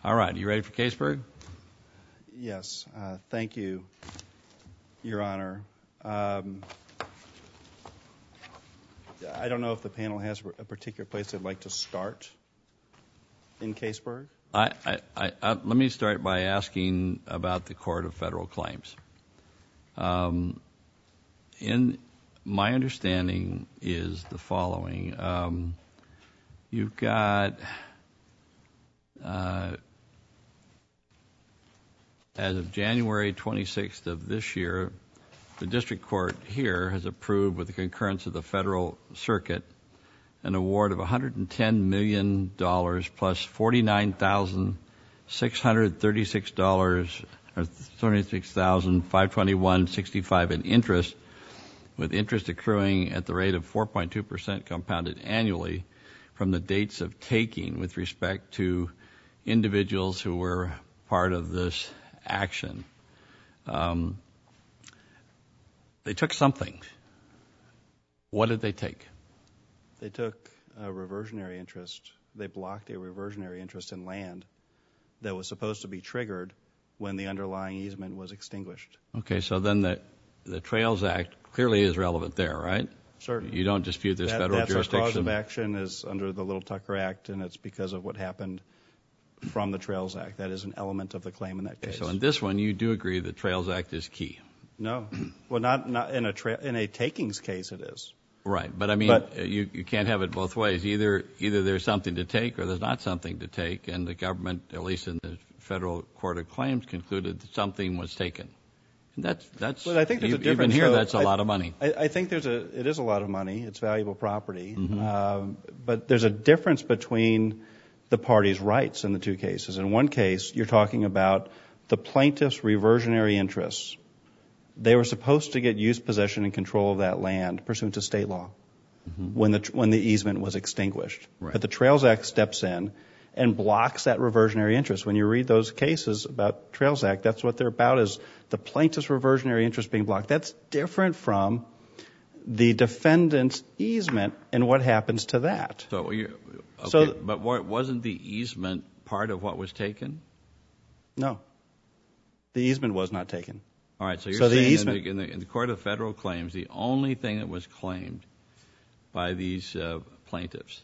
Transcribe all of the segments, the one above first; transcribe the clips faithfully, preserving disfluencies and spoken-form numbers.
All right, you ready for Caseburg? Yes, uh, thank you, Your Honor. Um, I don't know if the panel has a particular place they'd like to start in Caseburg. I, I, I, I, let me start by asking about the Court of Federal Claims. Um, in my understanding is the following. Um, you've got, uh, as of January twenty-sixth of this year, the district court here has approved, with the concurrence of the Federal Circuit, an award of one hundred ten million dollars plus forty-nine thousand six hundred thirty-six dollars, or thirty-six thousand five hundred twenty-one dollars and sixty-five cents in interest, with interest accruing at the rate of four point two percent compounded annually from the dates of taking with respect to individuals who were part of this action. Um, they took something. What did they take? They took a reversionary interest. They blocked a reversionary interest in land that was supposed to be triggered when the underlying easement was extinguished. Okay, so then the the Trails Act clearly is relevant there, right? Certainly. You don't dispute this that, federal that's jurisdiction? That's our cause of action is under the Little Tucker Act, and it's because of what happened from the Trails Act. That is an element of the claim in that case. Okay, so in this one, you do agree the Trails Act is key? No. Well, not not in a tra- in a takings case it is. Right, but I mean, but, you you can't have it both ways. Either either there's something to take or there's not something to take, and the government, at least in the Federal Court of Claims, concluded that something was taken. And that's that's. Well, I think there's you, a difference. You've been here. So that's a I, lot of money. I, I think there's a. It is a lot of money. It's valuable property. Mm-hmm. Um, but there's a difference between the parties' rights in the two cases. In one case, you're talking about the plaintiff's reversionary interests. They were supposed to get use, possession, and control of that land pursuant to state law mm-hmm. when the when the easement was extinguished. Right. But the Trails Act steps in and blocks that reversionary interest. When you read those cases about Trails Act, that's what they're about, is the plaintiff's reversionary interest being blocked. That's different from the defendant's easement and what happens to that. So, you, okay, so but wasn't the easement part of what was taken? No. The easement was not taken. All right, so you're so saying easement, in, the, in, the, in the Court of Federal Claims, the only thing that was claimed by these uh, plaintiffs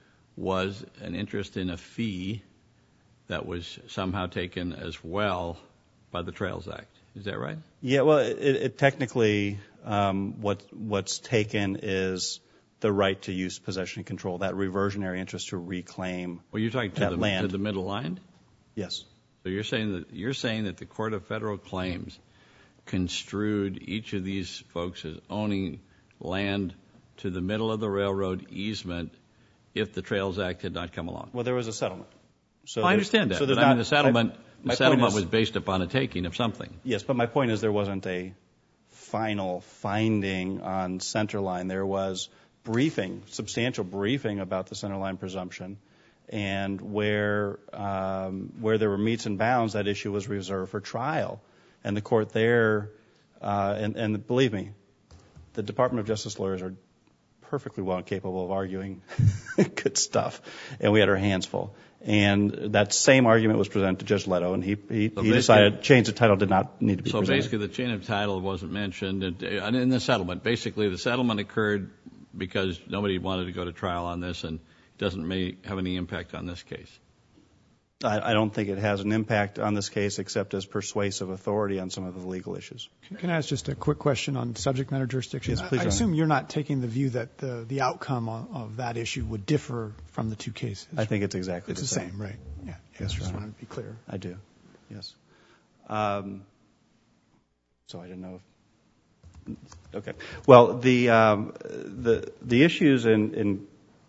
was an interest in a fee that was somehow taken as well by the Trails Act. Is that right? Yeah, well, it, it technically um, what what's taken is the right to use, possession, and control, that reversionary interest to reclaim well, you're talking to that the, land. to the middle line? Yes. So you're saying that you're saying that the Court of Federal Claims construed each of these folks as owning land to the middle of the railroad easement if the Trails Act had not come along. Well, there was a settlement. So well, I understand that, so but not, I mean the settlement, my, my the settlement is, was based upon a taking of something. Yes, but my point is there wasn't a final finding on Centerline. There was briefing, substantial briefing about the Centerline presumption, and where um, where there were meets and bounds, that issue was reserved for trial. And the court there, uh, and, and believe me, the Department of Justice lawyers are perfectly well capable of arguing good stuff, and we had our hands full. And that same argument was presented to Judge Leto, and he he, so he decided change of title did not need to be so presented. So basically the chain of title wasn't mentioned and in the settlement. Basically the settlement occurred because nobody wanted to go to trial on this, and it doesn't may have any impact on this case. I, I don't think it has an impact on this case except as persuasive authority on some of the legal issues. Can I ask just a quick question on subject matter jurisdiction? Yes, please. I assume you're not taking the view that the, the outcome of, of that issue would differ from the two cases. I think it's exactly it's the same. same. It's the same, right? Yeah. Yes, I just Your Honor. wanted to be clear. I do. Yes. Um, so I didn't know if... Okay. Well, the um, the the issues in, in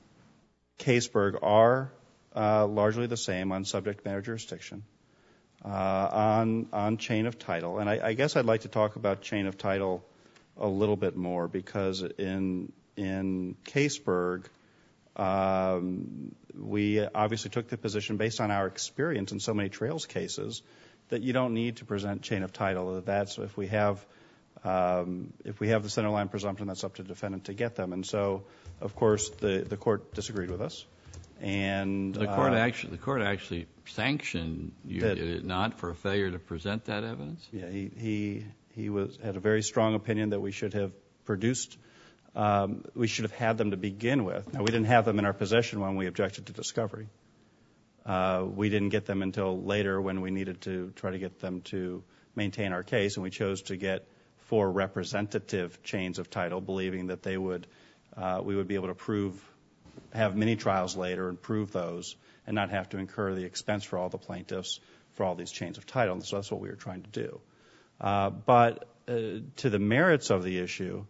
Caseburg are uh, largely the same on subject matter jurisdiction, uh, on on chain of title, and I, I guess I'd like to talk about chain of title a little bit more because in in Caseburg, um, we obviously took the position based on our experience in so many trails cases that you don't need to present chain of title. That that's if we have Um, if we have the centerline presumption, that's up to the defendant to get them. And so, of course, the, the court disagreed with us And The court uh, actually, the court actually sanctioned you, Did. did it not, for a failure to present that evidence? yeah, he he he was had a very strong opinion that we should have produced. Um, we should have had them to begin with. Now, we didn't have them in our possession when we objected to discovery. Uh, we didn't get them until later when we needed to try to get them to maintain our case, and we chose to get four representative chains of title, believing that they would, uh, we would be able to prove, have many trials later and prove those, and not have to incur the expense for all the plaintiffs for all these chains of title. And so that's what we were trying to do. Uh, but uh, to the merits of the issue,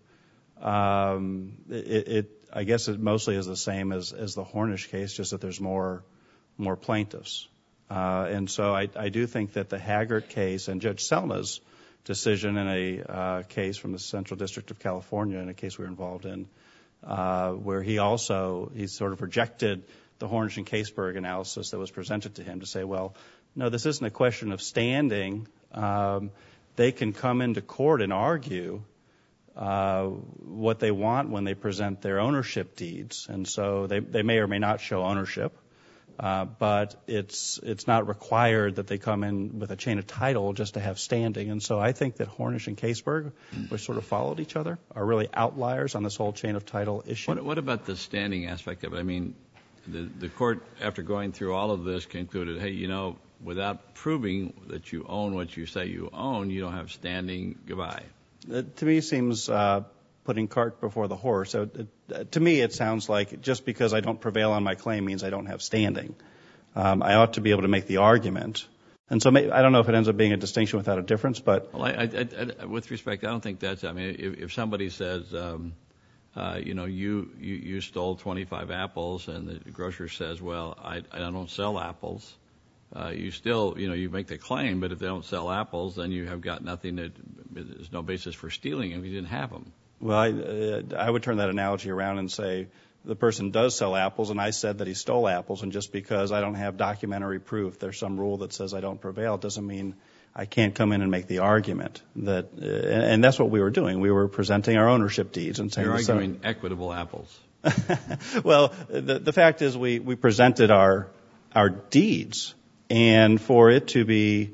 um, it, it, I guess it mostly is the same as, as the Hornish case, just that there's more, more plaintiffs. Uh, and so I, I do think that the Haggart case and Judge Selma's decision in a uh, case from the Central District of California, in a case we were involved in, uh, where he also, he sort of rejected the Hornish and Caseberg analysis that was presented to him to say, well, no, this isn't a question of standing. Um, they can come into court and argue uh, what they want when they present their ownership deeds. And so they, they may or may not show ownership. Uh, but it's it's not required that they come in with a chain of title just to have standing. And so I think that Hornish and Caseberg, which sort of followed each other, are really outliers on this whole chain of title issue. What, what about the standing aspect of it? I mean, the, the court, after going through all of this, concluded, hey, you know, without proving that you own what you say you own, you don't have standing. Goodbye. It, to me, seems uh, putting cart before the horse. So it, it, to me, it sounds like just because I don't prevail on my claim means I don't have standing. Um, I ought to be able to make the argument. And so may, I don't know if it ends up being a distinction without a difference, but... Well, I, I, I, with respect, I don't think that's... I mean, if, if somebody says, um, uh, you know, you, you, you stole twenty-five apples, and the grocer says, well, I, I don't sell apples, uh, you still, you know, you make the claim, but if they don't sell apples, then you have got nothing that... There's no basis for stealing them if you didn't have them. Well, I, uh, I would turn that analogy around and say the person does sell apples, and I said that he stole apples, and just because I don't have documentary proof, there's some rule that says I don't prevail, it doesn't mean I can't come in and make the argument. That, uh, and, and that's what we were doing. We were presenting our ownership deeds and saying... You're arguing equitable apples. Well, the, the fact is we, we presented our our deeds, and for it to be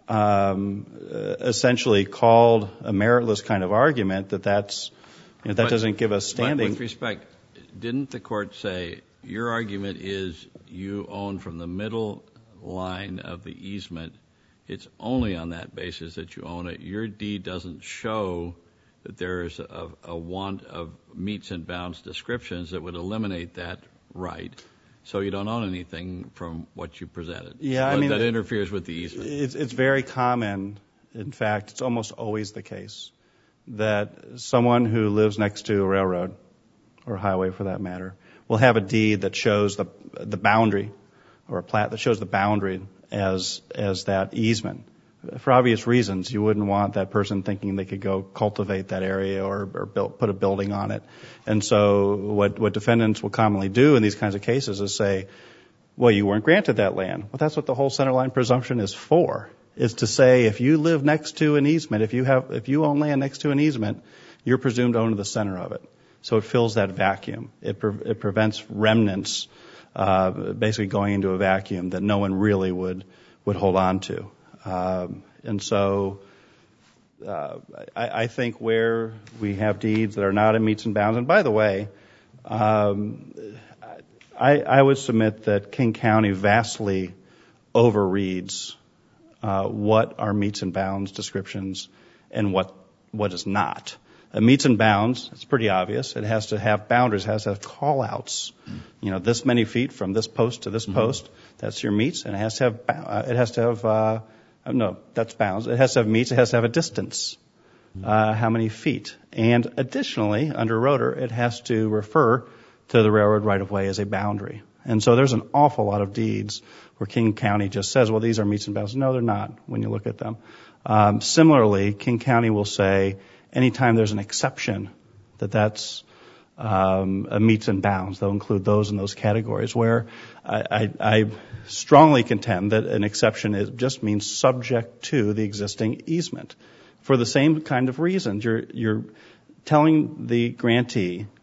um, uh, essentially called a meritless kind of argument, that that's, you know, that but, doesn't give us standing. But with respect, didn't the court say your argument is you own from the middle line of the easement, it's only on that basis that you own it. Your deed doesn't show that there is a, a want of meets and bounds descriptions that would eliminate that right. So you don't own anything from what you presented. Yeah, I but mean, that interferes with the easement. It's, it's very common. In fact, it's almost always the case that someone who lives next to a railroad or a highway, for that matter, will have a deed that shows the the boundary, or a plat that shows the boundary as as that easement. For obvious reasons, you wouldn't want that person thinking they could go cultivate that area or, or build, put a building on it. And so what, what defendants will commonly do in these kinds of cases is say, well, you weren't granted that land. Well, that's what the whole centerline presumption is for, is to say if you live next to an easement, if you have, if you own land next to an easement, you're presumed to own the center of it. So it fills that vacuum. It, pre- it prevents remnants uh, basically going into a vacuum that no one really would, would hold on to. Um, and so uh, I, I think where we have deeds that are not in meets and bounds, and by the way, um, I, I would submit that King County vastly overreads uh, what are meets and bounds descriptions and what what is not. A meets and bounds, it's pretty obvious. It has to have boundaries, it has to have call-outs. You know, this many feet from this post to this mm-hmm. post, that's your meets, and it has to have uh, it has to have uh, no, that's bounds. It has to have meets. It has to have a distance. Uh, how many feet? And additionally, under Roeder, it has to refer to the railroad right-of-way as a boundary. And so there's an awful lot of deeds where King County just says, well, these are meets and bounds. No, they're not when you look at them. Um, similarly, King County will say anytime there's an exception that that's um, a meets and bounds. They'll include those in those categories where I, I, I strongly contend that an exception is, just means subject to the existing easement. For the same kind of reasons, you're, you're telling the grantee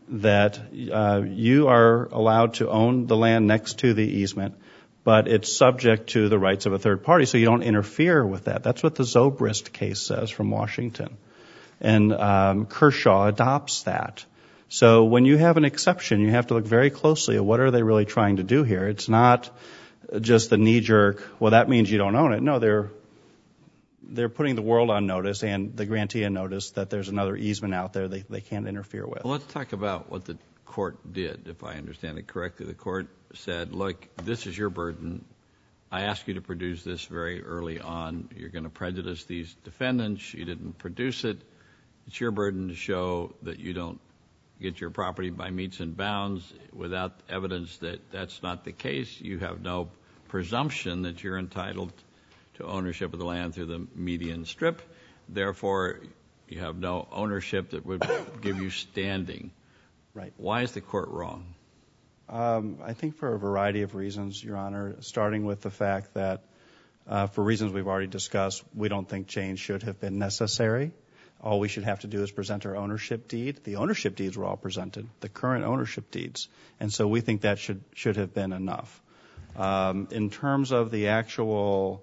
that uh, you are allowed to own the land next to the easement, but it's subject to the rights of a third party, so you don't interfere with that. That's what the Zobrist case says from Washington. And um, Kershaw adopts that. So when you have an exception, you have to look very closely at what are they really trying to do here. It's not just the knee-jerk, well, that means you don't own it. No, they're they're putting the world on notice and the grantee on notice that there's another easement out there they, they can't interfere with. Well, let's talk about what the court did, if I understand it correctly. The court said, look, this is your burden. I asked you to produce this very early on. You're going to prejudice these defendants. You didn't produce it. It's your burden to show that you don't get your property by metes and bounds. Without evidence that that's not the case, you have no presumption that you're entitled to ownership of the land through the median strip. Therefore, you have no ownership that would give you standing. Right. Why is the court wrong? Um, I think for a variety of reasons, Your Honor, starting with the fact that uh, for reasons we've already discussed, we don't think change should have been necessary. All we should have to do is present our ownership deed. The ownership deeds were all presented, the current ownership deeds. And so we think that should should have been enough. Um, in terms of the actual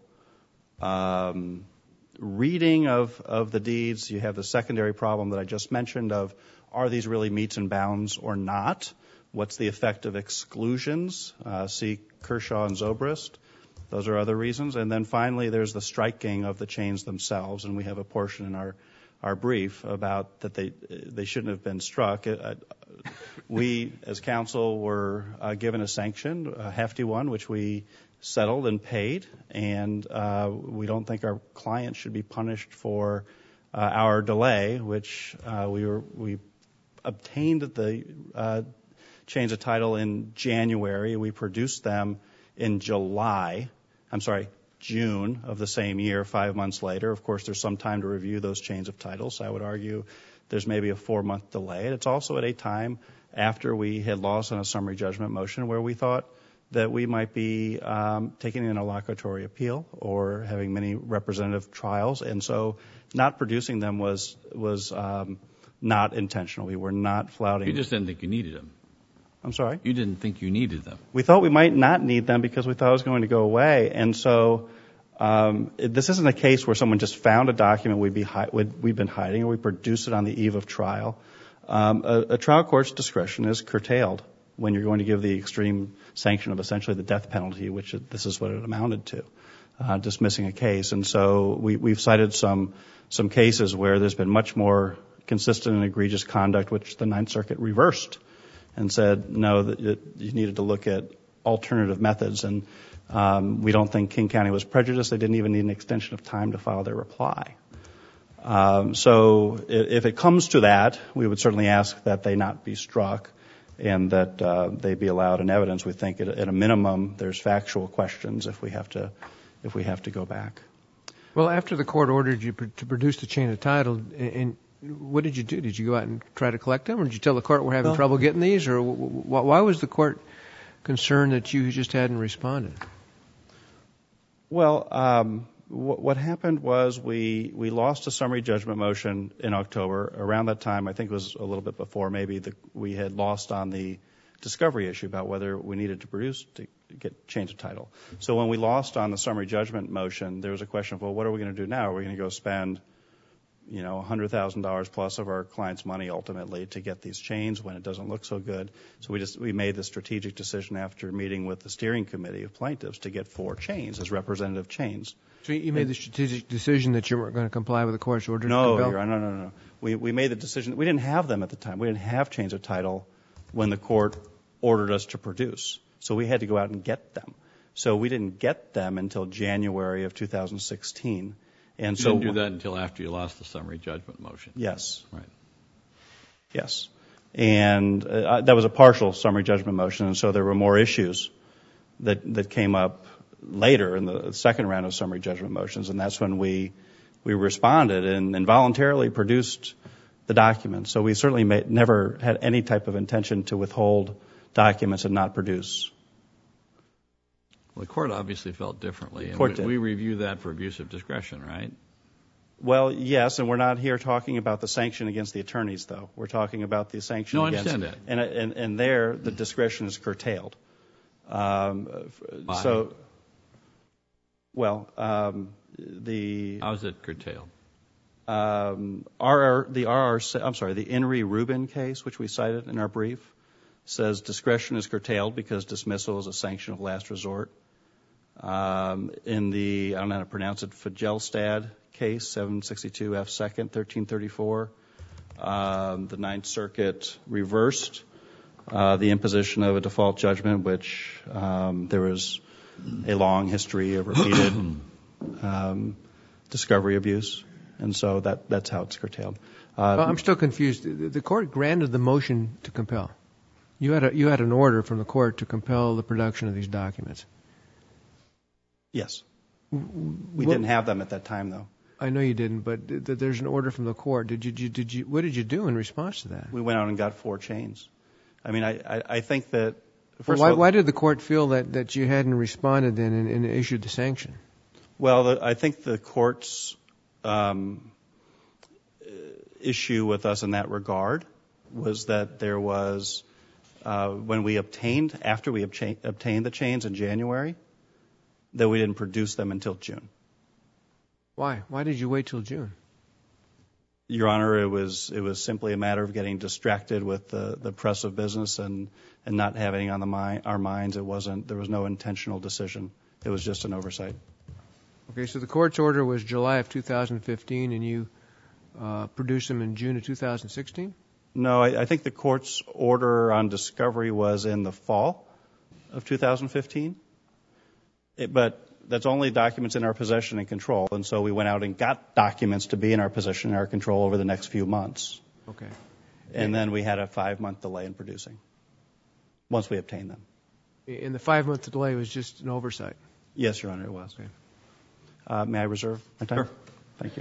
um, reading of, of the deeds, you have the secondary problem that I just mentioned of are these really metes and bounds or not? What's the effect of exclusions? Uh, see Kershaw and Zobrist. Those are other reasons. And then finally, there's the striking of the chains themselves, and we have a portion in our our brief about that they they shouldn't have been struck. Uh, we, as counsel, were uh, given a sanction, a hefty one, which we settled and paid, and uh, we don't think our client should be punished for uh, our delay, which uh, we were we obtained the uh, chains of title in January. We produced them in July. I'm sorry. June of the same year, five months later. Of course, there's some time to review those chains of title, so I would argue there's maybe a four-month delay. It's also at a time after we had lost on a summary judgment motion where we thought that we might be um, taking an interlocutory appeal or having many representative trials, and so not producing them was was um, not intentional. We were not flouting. You just didn't think you needed them. I'm sorry? You didn't think you needed them. We thought we might not need them because we thought it was going to go away. And so um, it, this isn't a case where someone just found a document we'd be hi- we'd, we've been hiding or we produced it on the eve of trial. Um, a, a trial court's discretion is curtailed when you're going to give the extreme sanction of essentially the death penalty, which it, this is what it amounted to, uh, dismissing a case. And so we, we've cited some some cases where there's been much more consistent and egregious conduct, which the Ninth Circuit reversed and said, no, that you needed to look at alternative methods. And um, we don't think King County was prejudiced. They didn't even need an extension of time to file their reply. Um, so if, if it comes to that, we would certainly ask that they not be struck and that uh, they be allowed in evidence. We think at, at a minimum there's factual questions if we have to if we have to go back. Well, after the court ordered you pr- to produce the chain of title, and, and what did you do? Did you go out and try to collect them, or did you tell the court we're having well, trouble getting these, or w- w- why was the court concerned that you just hadn't responded? Well, um, w- what happened was we we lost a summary judgment motion in October. Around that time, I think it was a little bit before, maybe the, we had lost on the discovery issue about whether we needed to produce to get change of title. So when we lost on the summary judgment motion, there was a question of, well, what are we going to do now? Are we going to go spend you know, one hundred thousand dollars plus of our client's money ultimately to get these chains when it doesn't look so good? So we just we made the strategic decision after meeting with the steering committee of plaintiffs to get four chains as representative chains. So you made the strategic decision that you weren't going to comply with the court's order? No, Your Honor, no, no, no. We we made the decision. We didn't have them at the time. We didn't have chains of title when the court ordered us to produce. So we had to go out and get them. So we didn't get them until January of two thousand sixteen. And you so didn't do that until after you lost the summary judgment motion. Yes. Right. Yes. And uh, that was a partial summary judgment motion, and so there were more issues that that came up later in the second round of summary judgment motions, and that's when we we responded and, and voluntarily produced the documents. So we certainly made, never had any type of intention to withhold documents and not produce. Well, the court obviously felt differently. The court and did. we, we review that for abuse of discretion, right? Well, yes, and we're not here talking about the sanction against the attorneys, though. We're talking about the sanction No, I against... understand that. And, and, and there, the discretion is curtailed. Um, Why? So, well, um, the... How is it curtailed? Um, R R, the R R, I'm sorry, the Henry Rubin case, which we cited in our brief, says discretion is curtailed because dismissal is a sanction of last resort. Um, in the, I don't know how to pronounce it, Fagelstad case, seven sixty-two F second, thirteen thirty-four, um, the Ninth Circuit reversed uh, the imposition of a default judgment, which um, there was a long history of repeated um, discovery abuse. And so that that's how it's curtailed. Uh, Well, I'm still confused. The the court granted the motion to compel. You had a, you had an order from the court to compel the production of these documents. yes. We What- didn't have them at that time, though. I know you didn't, but th- th- there's an order from the court. Did you, did you did you what did you do in response to that? We went out and got four chains. I mean, I, I, I think that, Well, first why, of all, why did the court feel that, that you hadn't responded then and, and issued the sanction? well, the, I think the court's um, issue with us in that regard was that there was, uh, when we obtained, after we obtain, obtained the chains in January, that we didn't produce them until June. Why? Why did you wait till June? Your Honor, it was it was simply a matter of getting distracted with the, the press of business and, and not having on the mi- our minds. It wasn't, there was no intentional decision. It was just an oversight. Okay, so the court's order was July of two thousand fifteen, and you uh, produced them in June of two thousand sixteen? No, I, I think the court's order on discovery was in the fall of two thousand fifteen. It, but that's only documents in our possession and control, and so we went out and got documents to be in our possession and our control over the next few months. Okay. And then we had a five-month delay in producing once we obtained them. And the five-month delay was just an oversight? Yes, Your Honor, it was. Okay. Uh, may I reserve my time? Sure. Thank you.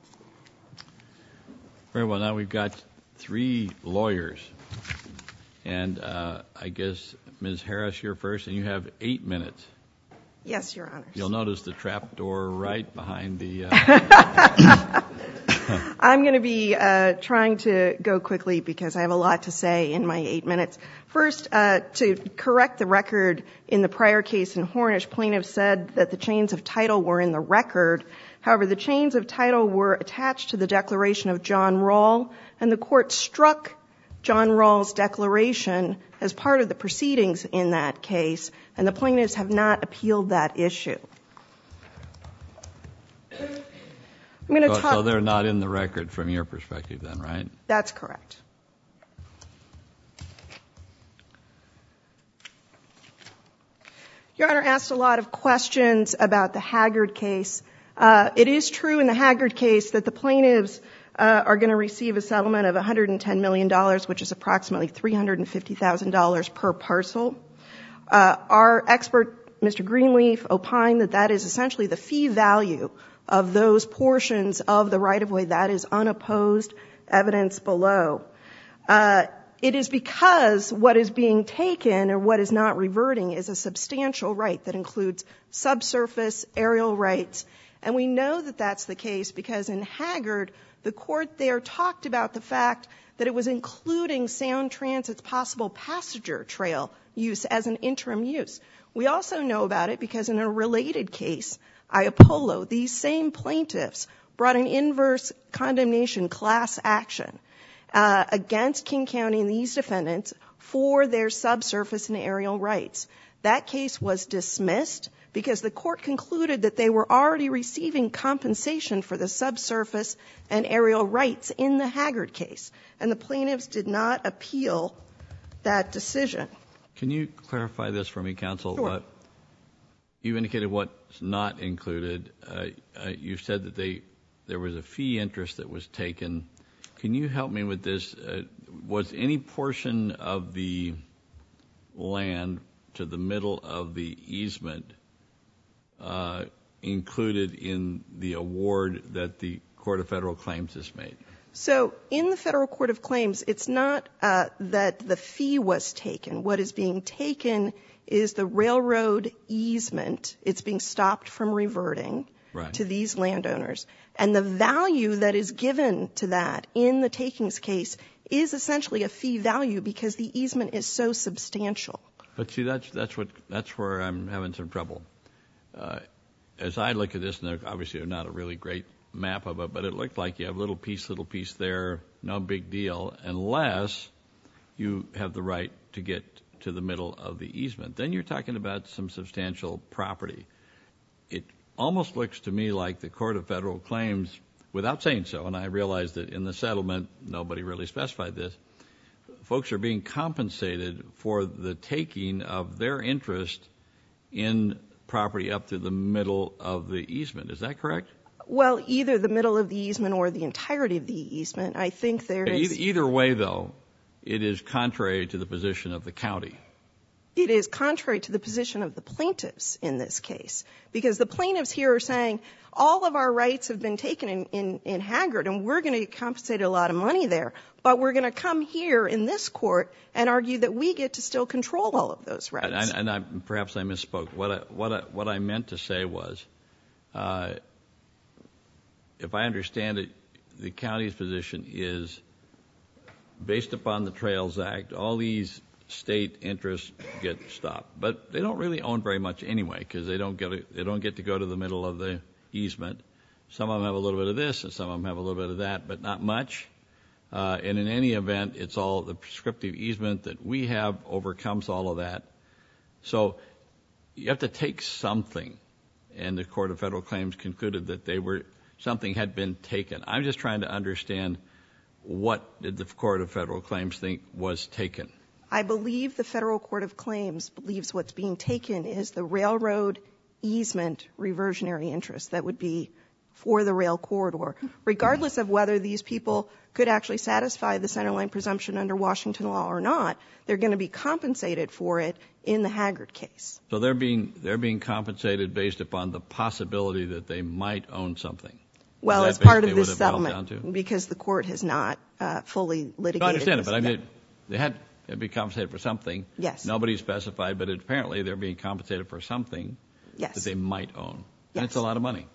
Very well. Now we've got three lawyers. And uh, I guess, Miz Harris, you're first, and you have eight minutes. Yes, Your Honors. You'll notice the trap door right behind the... Uh... I'm going to be uh, trying to go quickly because I have a lot to say in my eight minutes. First, uh, to correct the record, in the prior case in Hornish, plaintiffs said that the chains of title were in the record. However, the chains of title were attached to the declaration of John Rawl, and the court struck John Rawl's declaration as part of the proceedings in that case, and the plaintiffs have not appealed that issue. I'm going to so, talk. so they're not in the record from your perspective then, right? That's correct. Your Honor asked a lot of questions about the Haggard case. Uh, it is true in the Haggard case that the plaintiffs uh, are going to receive a settlement of one hundred ten million dollars, which is approximately three hundred fifty thousand dollars per parcel. Uh, our expert, Mister Greenleaf, opined that that is essentially the fee value of those portions of the right-of-way. That is unopposed evidence below. Uh, it is because what is being taken or what is not reverting is a substantial right that includes subsurface, aerial rights. And we know that that's the case because in Haggard, the court there talked about the fact that it was including Sound Transit's possible passenger trail use as an interim use. We also know about it because in a related case, Iapolo, these same plaintiffs brought an inverse condemnation class action uh, against King County and these defendants for their subsurface and aerial rights. That case was dismissed because the court concluded that they were already receiving compensation for the subsurface and aerial rights in the Haggard case, and the plaintiffs did not appeal that decision. Can you clarify this for me, counsel? Sure. Uh, you indicated what's not included. Uh, uh, you said that they there was a fee interest that was taken. Can you help me with this? Uh, was any portion of the land to the middle of the easement uh, included in the award that the Court of Federal Claims has made? So in the Federal Court of Claims, it's not uh, that the fee was taken. What is being taken is the railroad easement. It's being stopped from reverting. right. to these landowners. And the value that is given to that in the takings case is essentially a fee value because the easement is so substantial. But see, that's that's what that's where I'm having some trouble. Uh, as I look at this, and they're, obviously they're not a really great map of it, but it looked like you have little piece, little piece there, no big deal, unless you have the right to get to the middle of the easement. Then you're talking about some substantial property. It almost looks to me like the Court of Federal Claims, without saying so, and I realize that in the settlement nobody really specified this, folks are being compensated for the taking of their interest in property up to the middle of the easement. Is that correct? Well, either the middle of the easement or the entirety of the easement. I think there is... Either, either way, though, it is contrary to the position of the county. It is contrary to the position of the plaintiffs in this case, because the plaintiffs here are saying all of our rights have been taken in, in, in Haggard, and we're going to get compensated a lot of money there, but we're going to come here in this court and argue that we get to still control all of those rights. And, and I, perhaps I misspoke. What I, what I, what I meant to say was, uh, if I understand it, the county's position is, based upon the Trails Act, all these state interests get stopped, but they don't really own very much anyway because they don't get a, they don't get to go to the middle of the easement. Some of them have a little bit of this, and some of them have a little bit of that, but not much. Uh, and in any event, it's all the prescriptive easement that we have overcomes all of that. So you have to take something, and the Court of Federal Claims concluded that they were something had been taken. I'm just trying to understand what did the Court of Federal Claims think was taken. I believe the Federal Court of Claims believes what's being taken is the railroad easement reversionary interest that would be for the rail corridor, regardless of whether these people could actually satisfy the centerline presumption under Washington law or not. They're going to be compensated for it in the Haggard case. So they're being they're being compensated based upon the possibility that they might own something. Well, as part of this settlement, because the court has not uh, fully litigated. No, I understand it, but I yeah. mean, they had to be compensated for something. Yes. Nobody specified, but apparently they're being compensated for something yes. that they might own. Yes. And it's a lot of money.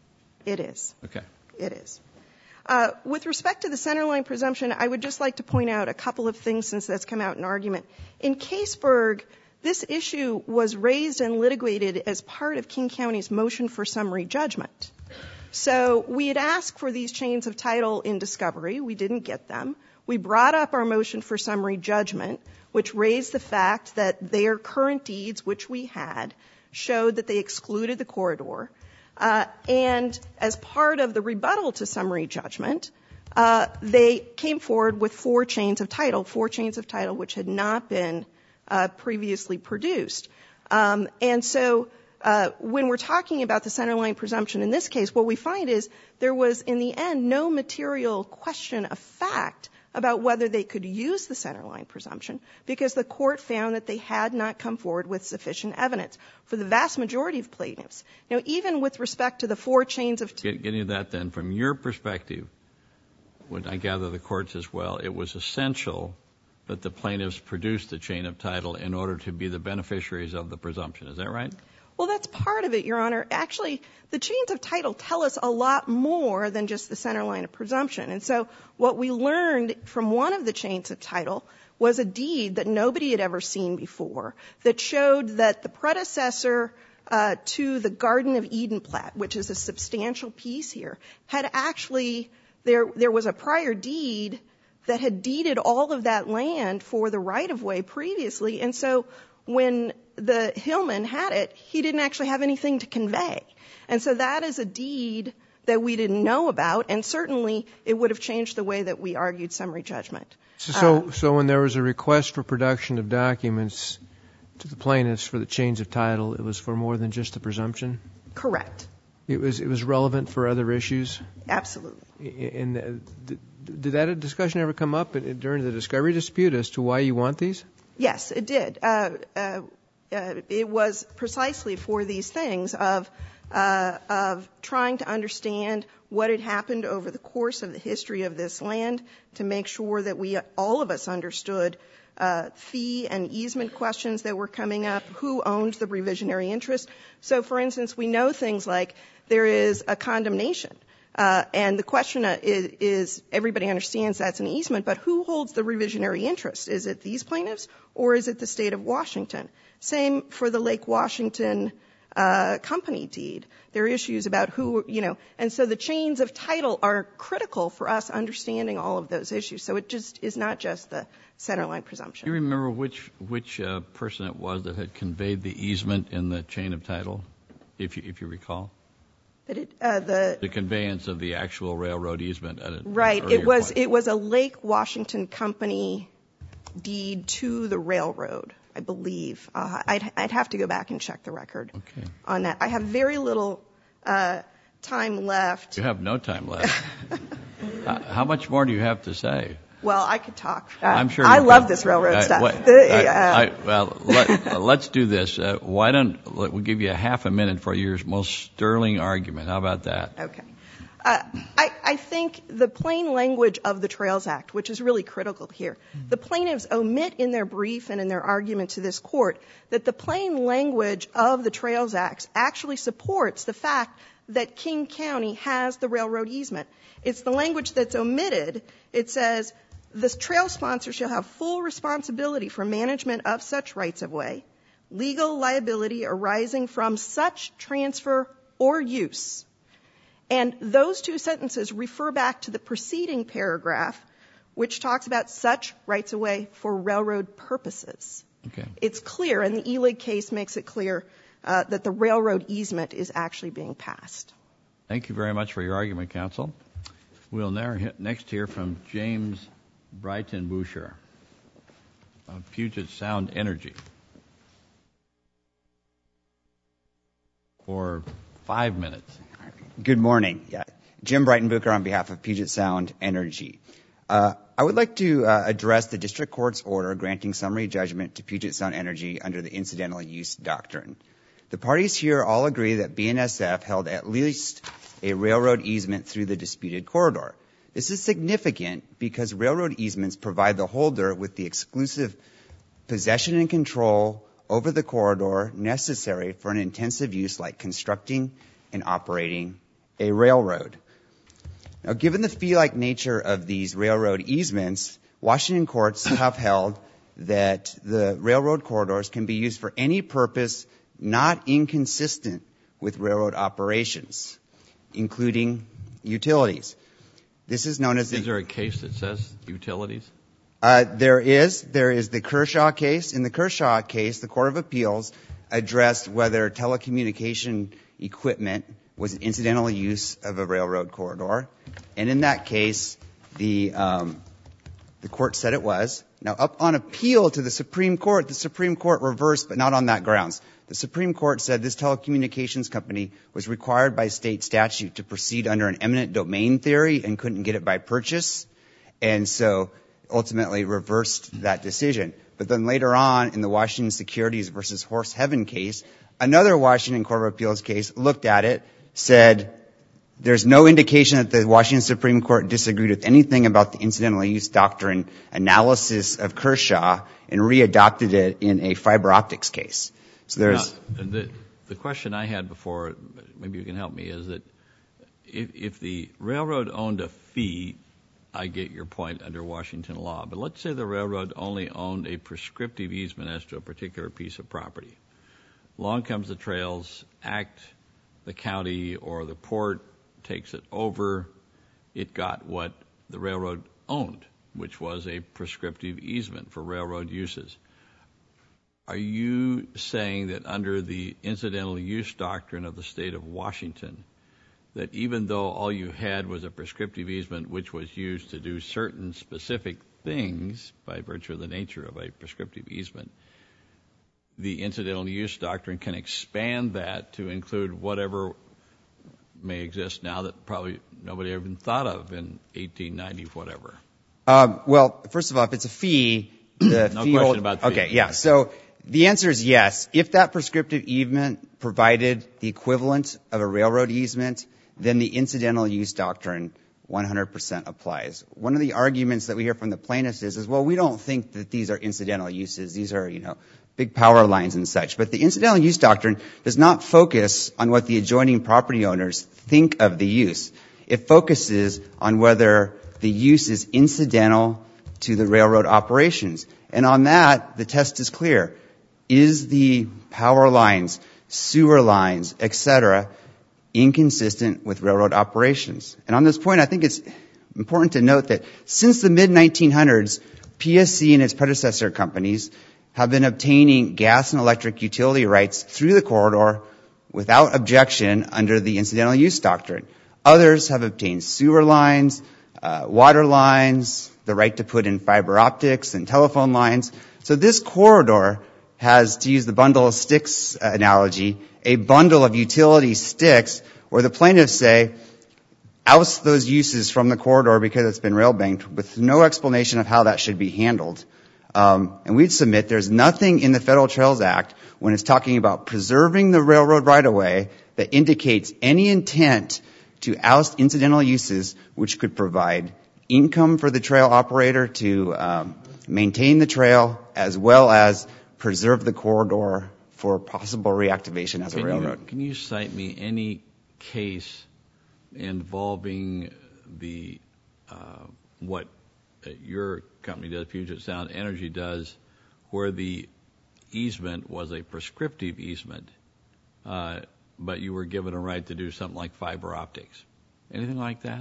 It is. Okay. It is. Uh, with respect to the centerline presumption, I would just like to point out a couple of things since that's come out in argument. In Caseburg, this issue was raised and litigated as part of King County's motion for summary judgment. So we had asked for these chains of title in discovery. We didn't get them. We brought up our motion for summary judgment, which raised the fact that their current deeds, which we had, showed that they excluded the corridor. Uh, and as part of the rebuttal to summary judgment, uh, they came forward with four chains of title, four chains of title which had not been uh, previously produced. Um, and so uh, when we're talking about the centerline presumption in this case, what we find is there was, in the end, no material question of fact about whether they could use the centerline presumption because the court found that they had not come forward with sufficient evidence for the vast majority of plaintiffs. Now, even with respect to the four chains of... T- Getting to that then, from your perspective, when I gather the courts as well, it was essential that the plaintiffs produce the chain of title in order to be the beneficiaries of the presumption. Is that right? Well, that's part of it, Your Honor. Actually, the chains of title tell us a lot more than just the centerline of presumption. And so what we learned from one of the chains of title was a deed that nobody had ever seen before that showed that the predecessor uh, to the Garden of Eden plat, which is a substantial piece here, had actually, there, there was a prior deed that had deeded all of that land for the right-of-way previously. And so when the Hillman had it, he didn't actually have anything to convey. And so that is a deed that we didn't know about, and certainly it would have changed the way that we argued summary judgment. So, so, um, so when there was a request for production of documents to the plaintiffs for the chains of title, it was for more than just the presumption? Correct. It was, it was relevant for other issues? Absolutely. And uh, did, did that discussion ever come up during the discovery dispute as to why you want these? Yes, it did. Uh, uh, uh, it was precisely for these things of uh, of trying to understand what had happened over the course of the history of this land to make sure that we, all of us, understood uh, fee and easement questions that were coming up, who owned the revisionary interest. So, for instance, we know things like there is a condemnation. Uh, and the question is, is, everybody understands that's an easement, but who holds the revisionary interest? Is it these plaintiffs or is it the state of Washington? Same for the Lake Washington uh, company deed. There are issues about who, you know, and so the chains of title are critical for us understanding all of those issues. So it just is not just the centerline presumption. Do you remember which which uh, person it was that had conveyed the easement in the chain of title, if you, if you recall? That it, uh, the, the conveyance of the actual railroad easement at a right. An it was point. It was a Lake Washington company deed to the railroad, I believe. Uh, I'd, I'd have to go back and check the record okay. on that. I have very little uh, time left. You have no time left. uh, how much more do you have to say? Well, I could talk. Uh, I'm sure. I love could. this railroad uh, stuff. What, the, I, uh, I, well, let, uh, let's do this. Uh, why don't let, we'll give you a half a minute for your most sterling argument. How about that? Okay. Uh, I, I think the plain language of the Trails Act, which is really critical here, the plaintiffs omit in their brief and in their argument to this court that the plain language of the Trails Act actually supports the fact that King County has the railroad easement. It's the language that's omitted. It says, the trail sponsor shall have full responsibility for management of such rights-of-way, legal liability arising from such transfer or use. And those two sentences refer back to the preceding paragraph, which talks about such rights-of-way for railroad purposes. Okay. It's clear, and the E-Lig case makes it clear uh, that the railroad easement is actually being passed. Thank you very much for your argument, counsel. We'll now next hear from James Breitenbucher of Puget Sound Energy for five minutes. Good morning. Yeah. Jim Breitenbucher on behalf of Puget Sound Energy. Uh, I would like to uh, address the district court's order granting summary judgment to Puget Sound Energy under the incidental use doctrine. The parties here all agree that B N S F held at least a railroad easement through the disputed corridor. This is significant because railroad easements provide the holder with the exclusive possession and control over the corridor necessary for an intensive use like constructing and operating a railroad. Now, given the fee-like nature of these railroad easements, Washington courts have held that the railroad corridors can be used for any purpose not inconsistent with railroad operations, including utilities. This is known as the... Is there a case that says utilities? Uh, there is. There is the Kershaw case. In the Kershaw case, the Court of Appeals addressed whether telecommunication equipment was an incidental use of a railroad corridor. And in that case, the um, the court said it was. Now, up on appeal to the Supreme Court, the Supreme Court reversed, but not on that grounds. The Supreme Court said this telecommunications company was required by state statute to proceed under an eminent domain theory and couldn't get it by purchase, and so ultimately reversed that decision. But then later on, in the Washington Securities versus Horse Heaven case, another Washington Court of Appeals case looked at it, said there's no indication that the Washington Supreme Court disagreed with anything about the incidental use doctrine analysis of Kershaw and readopted it in a fiber optics case. So there's now, the, the question I had before, maybe you can help me, is that if, if the railroad owned a fee, I get your point under Washington law, but let's say the railroad only owned a prescriptive easement as to a particular piece of property. Along comes the Trails Act, the county or the port takes it over. It got what the railroad owned, which was a prescriptive easement for railroad uses. Are you saying that under the incidental use doctrine of the state of Washington, that even though all you had was a prescriptive easement which was used to do certain specific things by virtue of the nature of a prescriptive easement, the incidental use doctrine can expand that to include whatever may exist now that probably nobody even thought of in eighteen ninety, whatever? Um, well, first of all, if it's a fee, the no fee... question hold, about fee. Okay, yeah. So the answer is yes. If that prescriptive easement provided the equivalent of a railroad easement, then the incidental use doctrine one hundred percent applies. One of the arguments that we hear from the plaintiffs is, is, well, we don't think that these are incidental uses. These are, you know, big power lines and such. But the incidental use doctrine does not focus on what the adjoining property owners think of the use. It focuses on whether the use is incidental to the railroad operations. And on that, the test is clear. Is the power lines, sewer lines, et cetera, inconsistent with railroad operations? And on this point, I think it's important to note that since the mid nineteen hundreds, P S C and its predecessor companies have been obtaining gas and electric utility rights through the corridor without objection under the incidental use doctrine. Others have obtained sewer lines, uh, water lines, the right to put in fiber optics and telephone lines. So this corridor has, to use the bundle of sticks analogy, a bundle of utility sticks where the plaintiffs say, oust those uses from the corridor because it's been rail banked, with no explanation of how that should be handled. Um, and we'd submit there's nothing in the Federal Trails Act when it's talking about preserving the railroad right-of-way that indicates any intent to oust incidental uses which could provide income for the trail operator to um, maintain the trail as well as preserve the corridor for possible reactivation as a can railroad. You, can you cite me any case involving the uh, what your company does, Puget Sound Energy does, where the easement was a prescriptive easement, uh, but you were given a right to do something like fiber optics? Anything like that?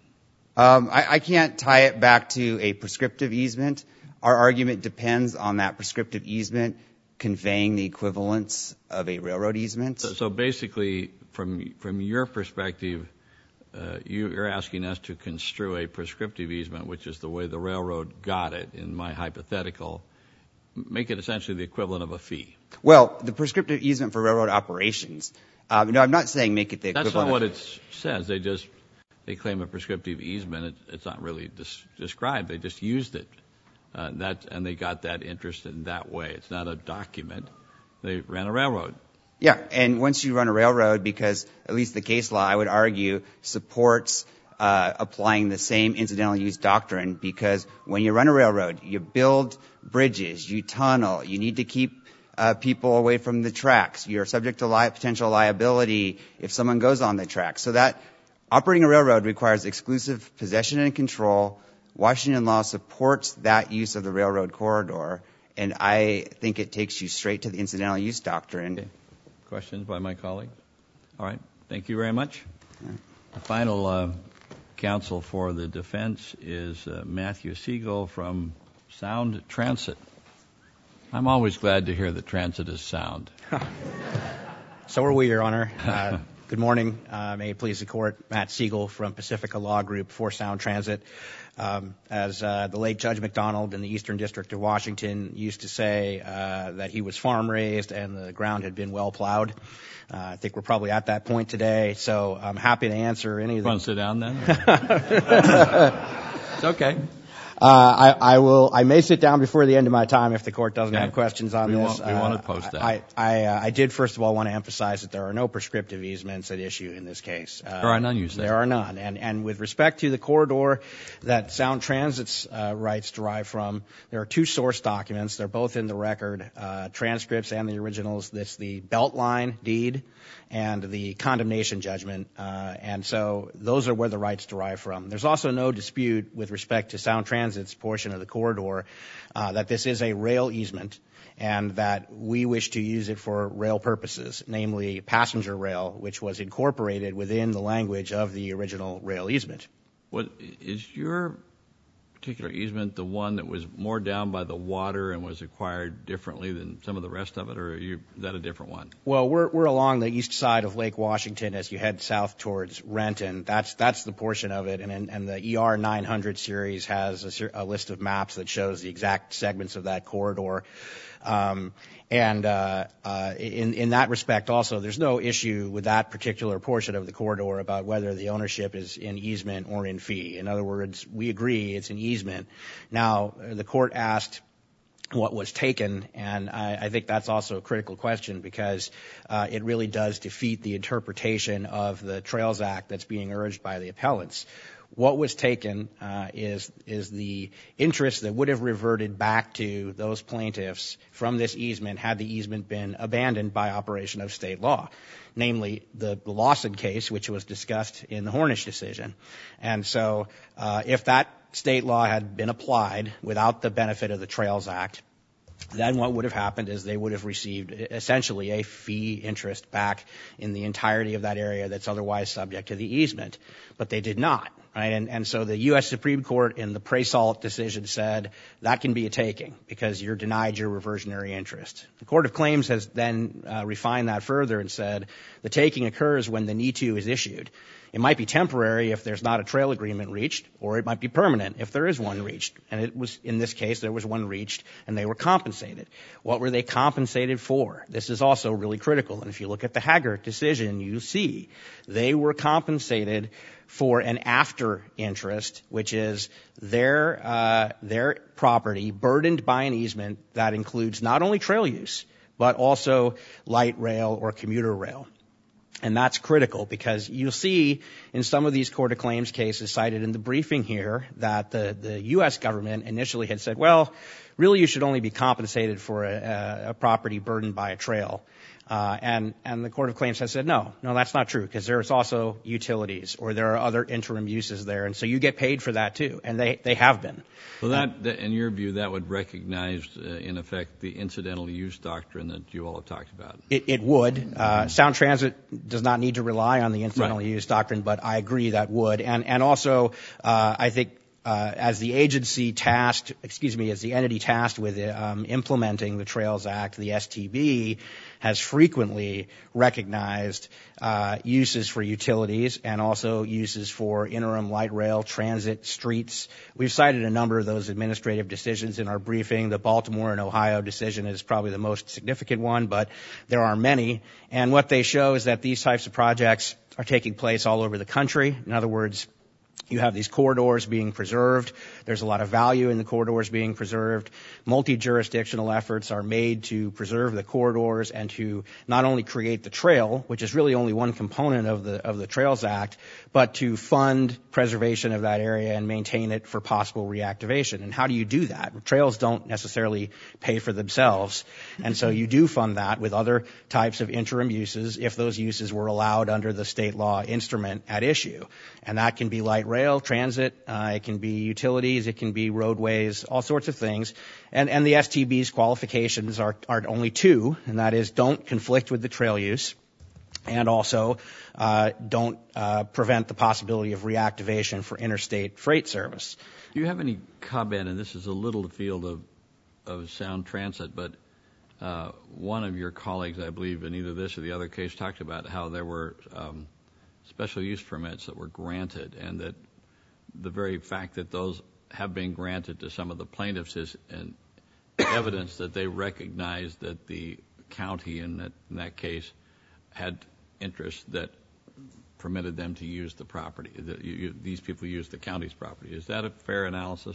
Um, I, I can't tie it back to a prescriptive easement. Our argument depends on that prescriptive easement conveying the equivalence of a railroad easement. So, so basically, from from your perspective, uh, you, you're asking us to construe a prescriptive easement, which is the way the railroad got it, in my hypothetical, make it essentially the equivalent of a fee. Well, the prescriptive easement for railroad operations. Um, no, I'm not saying make it the That's equivalent. not what of, it says. They just they claim a prescriptive easement. It, it's not really dis- described. They just used it. Uh, that and they got that interest in that way. It's not a document. They ran a railroad. Yeah, and once you run a railroad, because at least the case law, I would argue, supports uh, applying the same incidental use doctrine, because when you run a railroad, you build bridges, you tunnel, you need to keep uh, people away from the tracks. You're subject to li- potential liability if someone goes on the track. So that operating a railroad requires exclusive possession and control. Washington law supports that use of the railroad corridor, and I think it takes you straight to the incidental use doctrine. Okay. Questions by my colleagues? All right. Thank you very much. The final uh, counsel for the defense is uh, Matthew Siegel from Sound Transit. I'm always glad to hear that transit is sound. So are we, Your Honor. Uh, good morning. Uh, may it please the Court. Matt Siegel from Pacifica Law Group for Sound Transit. Um, as uh, the late Judge McDonald in the Eastern District of Washington used to say, uh, that he was farm raised and the ground had been well plowed. Uh, I think we're probably at that point today, so I'm happy to answer any of the... Want to sit down then? It's okay. Uh, I, I will. I may sit down before the end of my time if the Court doesn't Okay. have questions on We this. want- we uh, want to post that. I, I, uh, I did first of all want to emphasize that there are no prescriptive easements at issue in this case. Uh, There are none, you say? There are none. And, and with respect to the corridor that Sound Transit's uh, rights derive from, there are two source documents. They're both in the record, uh, transcripts and the originals. That's the Beltline deed and the condemnation judgment. Uh, and so those are where the rights derive from. There's also no dispute with respect to Sound Transit's portion of the corridor uh, that this is a rail easement and that we wish to use it for rail purposes, namely passenger rail, which was incorporated within the language of the original rail easement. What is your particular easement the one that was more down by the water and was acquired differently than some of the rest of it, or are you, is that a different one? Well, we're we're along the east side of Lake Washington as you head south towards Renton. That's that's the portion of it, and and, and the E R nine hundred series has a, ser- a list of maps that shows the exact segments of that corridor. Um, and uh, uh, in in that respect, also, there's no issue with that particular portion of the corridor about whether the ownership is in easement or in fee. In other words, we agree it's an easement. Now, the court asked what was taken, and I, I think that's also a critical question because uh, it really does defeat the interpretation of the Trails Act that's being urged by the appellants. What was taken uh, is is the interest that would have reverted back to those plaintiffs from this easement had the easement been abandoned by operation of state law, namely the, the Lawson case, which was discussed in the Hornish decision. And so uh, if that state law had been applied without the benefit of the Trails Act, then what would have happened is they would have received essentially a fee interest back in the entirety of that area that's otherwise subject to the easement. But they did not, right? And, and so the U S Supreme Court in the Presalt decision said that can be a taking because you're denied your reversionary interest. The Court of Claims has then uh, refined that further and said the taking occurs when the N I T U is issued. It might be temporary if there's not a trail agreement reached, or it might be permanent if there is one reached. And it was, in this case, there was one reached, and they were compensated. What were they compensated for? This is also really critical. And if you look at the Haggart decision, you see they were compensated for an after interest, which is their uh, their property burdened by an easement that includes not only trail use, but also light rail or commuter rail. And that's critical because you'll see in some of these Court of Claims cases cited in the briefing here that the, the U S government initially had said, well, really you should only be compensated for a, a property burdened by a trail. Uh, and, and the Court of Claims has said, no, no, that's not true because there's also utilities or there are other interim uses there. And so you get paid for that too. And they, they have been. Well, that, that, in your view, that would recognize, uh, in effect, the incidental use doctrine that you all have talked about. It, it would. Uh, Sound Transit does not need to rely on the incidental Right. use doctrine, but I agree that would. And, and also, uh, I think Uh, as the agency tasked, excuse me, as the entity tasked with um, implementing the Trails Act, the S T B has frequently recognized uh, uses for utilities and also uses for interim light rail, transit, streets. We've cited a number of those administrative decisions in our briefing. The Baltimore and Ohio decision is probably the most significant one, but there are many. And what they show is that these types of projects are taking place all over the country. In other words, you have these corridors being preserved. There's a lot of value in the corridors being preserved. Multi-jurisdictional efforts are made to preserve the corridors and to not only create the trail, which is really only one component of the of the Trails Act, but to fund preservation of that area and maintain it for possible reactivation. And how do you do that? Trails don't necessarily pay for themselves. And so you do fund that with other types of interim uses if those uses were allowed under the state law instrument at issue. And that can be light rail, transit, uh, it can be utilities, it can be roadways, all sorts of things. And, and the S T B's qualifications are, are only two, and that is don't conflict with the trail use and also uh, don't uh, prevent the possibility of reactivation for interstate freight service. Do you have any comment, and this is a little the field of, of Sound Transit, but uh, one of your colleagues, I believe, in either this or the other case, talked about how there were um, special use permits that were granted, and that the very fact that those have been granted to some of the plaintiffs is an evidence that they recognize that the county in that, in that case had interests that permitted them to use the property, that you, you, these people used the county's property. Is that a fair analysis?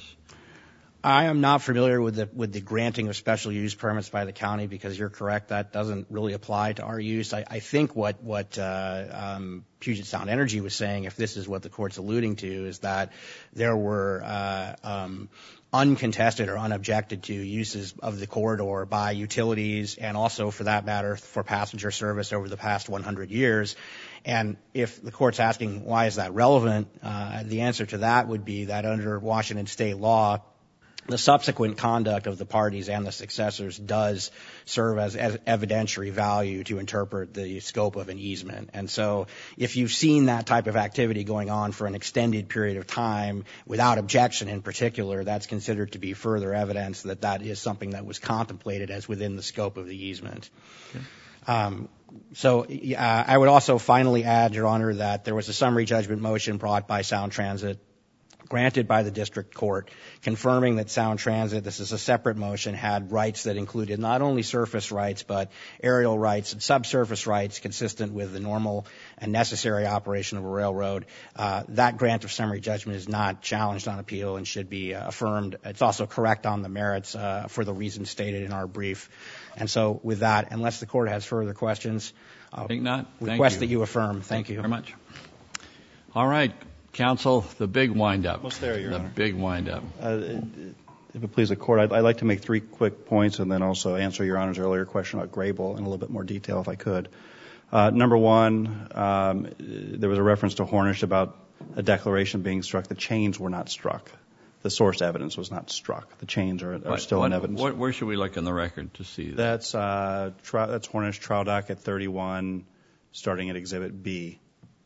I am not familiar with the with the granting of special use permits by the county because you're correct, that doesn't really apply to our use. I, I think what what uh, um, Puget Sound Energy was saying, if this is what the court's alluding to, is that there were uh, um, uncontested or unobjected to uses of the corridor by utilities and also, for that matter, for passenger service over the past one hundred years. And if the court's asking why is that relevant, uh, the answer to that would be that under Washington state law, the subsequent conduct of the parties and the successors does serve as, as evidentiary value to interpret the scope of an easement. And so if you've seen that type of activity going on for an extended period of time without objection in particular, that's considered to be further evidence that that is something that was contemplated as within the scope of the easement. Okay. Um, so uh, I would also finally add, Your Honor, that there was a summary judgment motion brought by Sound Transit, granted by the district court, confirming that Sound Transit, this is a separate motion, had rights that included not only surface rights, but aerial rights and subsurface rights consistent with the normal and necessary operation of a railroad. Uh, that grant of summary judgment is not challenged on appeal and should be uh, affirmed. It's also correct on the merits uh, for the reasons stated in our brief. And so with that, unless the court has further questions, I think not. Thank request you. that you affirm. Thank, Thank you. you very much. All right. Counsel, the big wind-up. Almost there, Your the Honor. big wind-up. Uh, if it please the Court, I'd, I'd like to make three quick points and then also answer Your Honor's earlier question about Grable in a little bit more detail if I could. Uh, number one, um, there was a reference to Hornish about a declaration being struck. The chains were not struck. The source evidence was not struck. The chains are, are What- still what- in evidence. what- where should we look in the record to see that? That's, uh, tri- that's Hornish trial docket thirty-one, starting at Exhibit B.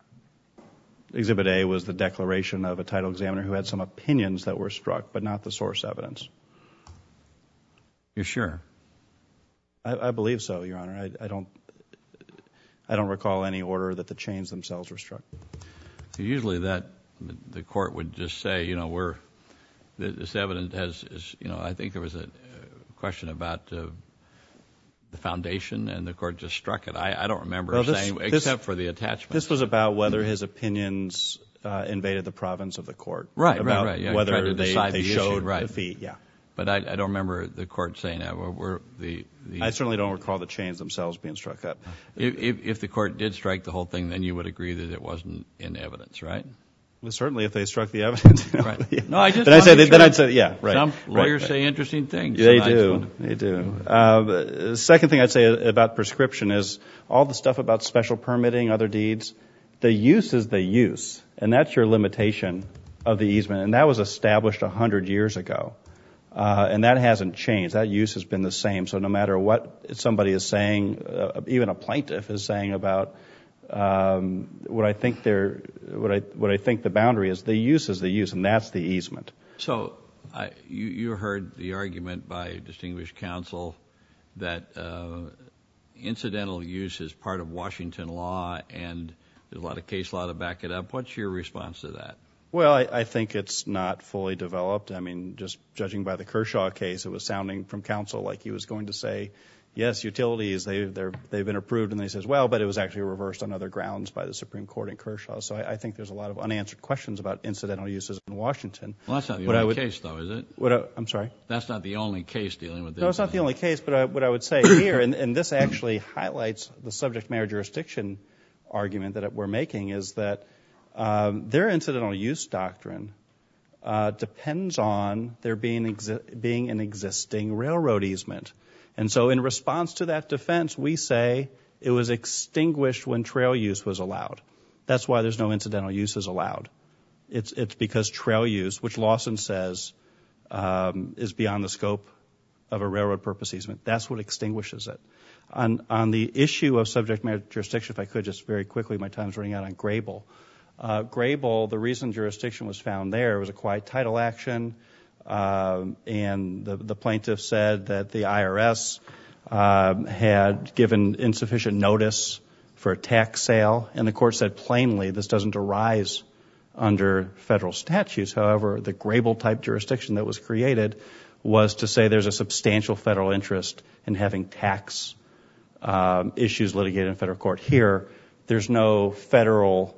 Exhibit A was the declaration of a title examiner who had some opinions that were struck, but not the source evidence. You're sure? I, I believe so, Your Honor. I, I don't. I don't recall any order that the chains themselves were struck. Usually, that the court would just say, you know, we're this evidence has, is, you know, I think there was a question about uh, the foundation, and the court just struck it. I, I don't remember Well, this- saying, this- except for the attachment. This was about whether his opinions uh, invaded the province of the court. Right, right, about right, yeah, tried Whether to they, decide they the showed issue, right. defeat. Yeah. But I, I don't remember the court saying that. We're, we're the, the I certainly don't recall the chains themselves being struck up. if, if, if the court did strike the whole thing, then you would agree that it wasn't in evidence, right? Well, certainly, if they struck the evidence. You know, Right. yeah. No, I just Then I'd wanna say. be Then sure. I'd say, yeah, right. Some right, lawyers right. say interesting things. They and I just do. wanna- They do. Uh, the second thing I'd say about prescription is all the stuff about special permitting, other deeds. The use is the use, and that's your limitation of the easement, and that was established a hundred years ago, uh, and that hasn't changed. That use has been the same. So no matter what somebody is saying, uh, even a plaintiff is saying about um, what I think they're, what I what I think the boundary is, the use is the use, and that's the easement. So I, you, you heard the argument by distinguished counsel that uh, incidental use is part of Washington law, and there's a lot of case law to back it up. What's your response to that? Well, I, I think it's not fully developed. I mean, just judging by the Kershaw case, it was sounding from counsel like he was going to say, yes, utilities, they, they're, they've been approved, and then he says, well, but it was actually reversed on other grounds by the Supreme Court in Kershaw. So I, I think there's a lot of unanswered questions about incidental uses in Washington. Well, that's not the What I only would- case, though, is it? What I, I'm sorry? That's not the only case dealing with this. No, it's not the only case, but I, what I would say here, and, and this actually highlights the subject matter jurisdiction argument that we're making, is that um, their incidental use doctrine uh, depends on there being, exi- being an existing railroad easement. And so in response to that defense, we say it was extinguished when trail use was allowed. That's why there's no incidental uses allowed. It's, it's because trail use, which Lawson says um, is beyond the scope of a railroad purpose easement, that's what extinguishes it. On, on the issue of subject matter jurisdiction, if I could just very quickly, my time's running out on Grable. Uh, Grable, the reason jurisdiction was found there was a quiet title action, um, and the, the plaintiff said that the I R S um, had given insufficient notice for a tax sale, and the court said plainly this doesn't arise under federal statutes. However, the Grable-type jurisdiction that was created was to say there's a substantial federal interest in having tax um, issues litigated in federal court. Here, there's no federal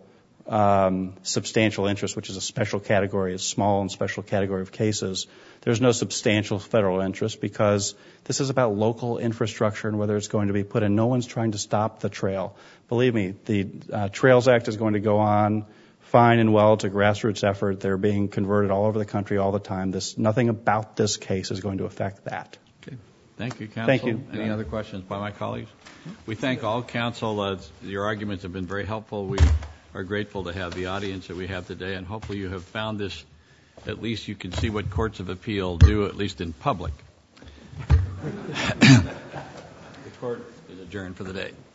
um, substantial interest, which is a special category, a small and special category of cases. There's no substantial federal interest because this is about local infrastructure and whether it's going to be put in. No one's trying to stop the trail. Believe me, the uh, Trails Act is going to go on fine and well. It's a grassroots effort. They're being converted all over the country all the time. This, nothing about this case is going to affect that. Okay. Thank you, counsel. Thank you. Any other questions by my colleagues? We thank all counsel. Uh, your arguments have been very helpful. We are grateful to have the audience that we have today, and hopefully you have found this, at least you can see what courts of appeal do, at least in public. The court is adjourned for the day.